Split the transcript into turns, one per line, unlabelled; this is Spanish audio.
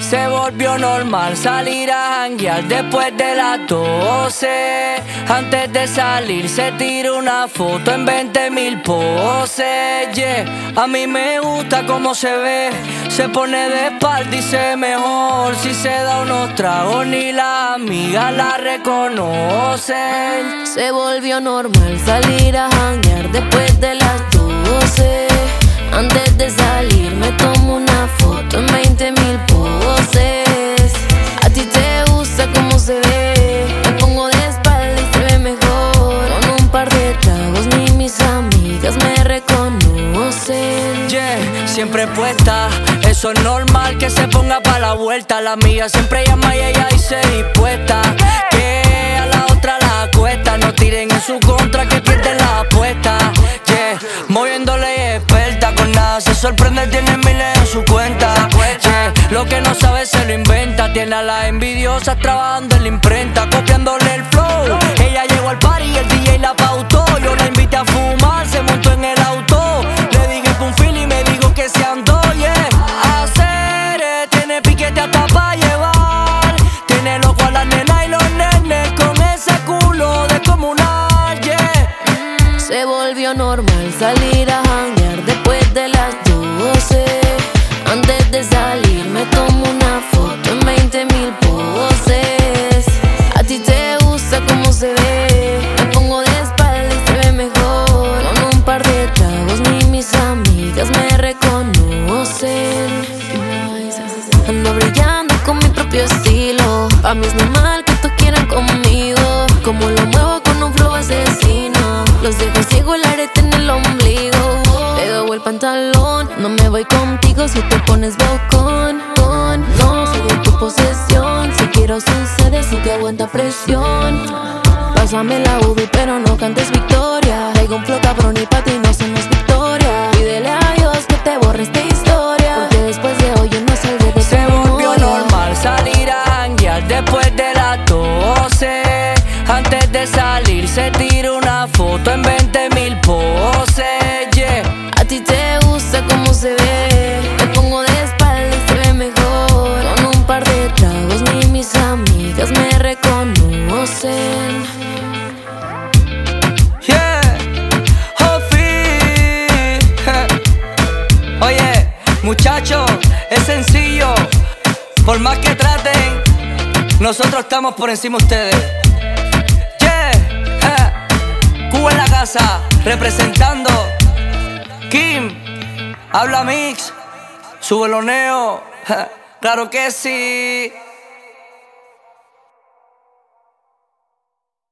Se volvió normal salir a janguear después de las 12. Antes de salir se tira una foto en 20.000 poses, yeah. A mí me gusta cómo se ve, se pone de espalda y se ve mejor. Si se da unos tragos ni las amigas la reconocen.
Se volvió normal salir a janguear después de las 12. Antes de salir me tomo una foto en 20.000 poses. A ti te gusta cómo se ve, me pongo de espalda y se ve mejor. Con un par de tragos ni mis amigas me reconocen.
Yeah, siempre puesta, eso es normal que se ponga pa' la vuelta. La amiga siempre llama y ella dice dispuesta, que a la otra la cuesta. No tiren en su contra que pierden la apuesta. Yeah, moviéndole experta, con nada se sorprende, tiene miles en su cuenta. Yeah, lo que no sabe se lo inventa. Tiene a las envidiosas trabajando en la imprenta, copiándole el flow. Ella llegó al party y el DJ la pautó. Yo la invité a fumar, se montó en el auto. Le dije que un feel y me dijo que se andó, yeah. Hacer, tiene piquete hasta pa' llevar. Tiene loco a las nenas y los nenes con ese culo descomunal, yeah.
Se volvió normal salir a janguear después de las 12. Antes de salir me tomo una foto en 20.000 poses. A ti te gusta cómo se ve, me pongo de espalda y se ve mejor. Con un par de tragos ni mis amigas me reconocen. Ando brillando con mi propio estilo. A mí es normal que todos quieran conmigo. Como lo muevo con un flow asesino, los dejo ciego el arete en el ombligo. Pego el pantalón, no me voy contigo si te pones bocón. No soy de tu posesión, si quiero sucede si te aguanta presión. Pásame la UV pero no cantes victoria. Traigo un flow cabrón y pa' ti no somos victoria. Pídele a Dios que te borre esta historia, porque después de hoy yo no salgo de tu
Se volvió
memoria.
normal salir a janguear después de las 12. Antes de salir se tira una foto en 20.000 poses, yeah.
A ti te gusta cómo se ve, me pongo de espalda y se ve mejor. Con un par de tragos ni mis amigas me reconocen.
Yeah, Jofi. Oye, muchachos, es sencillo. Por más que traten, nosotros estamos por encima de ustedes. Yeah, Cuba en la casa, representando. Kim, habla Mix, sube lo neo. Claro que sí.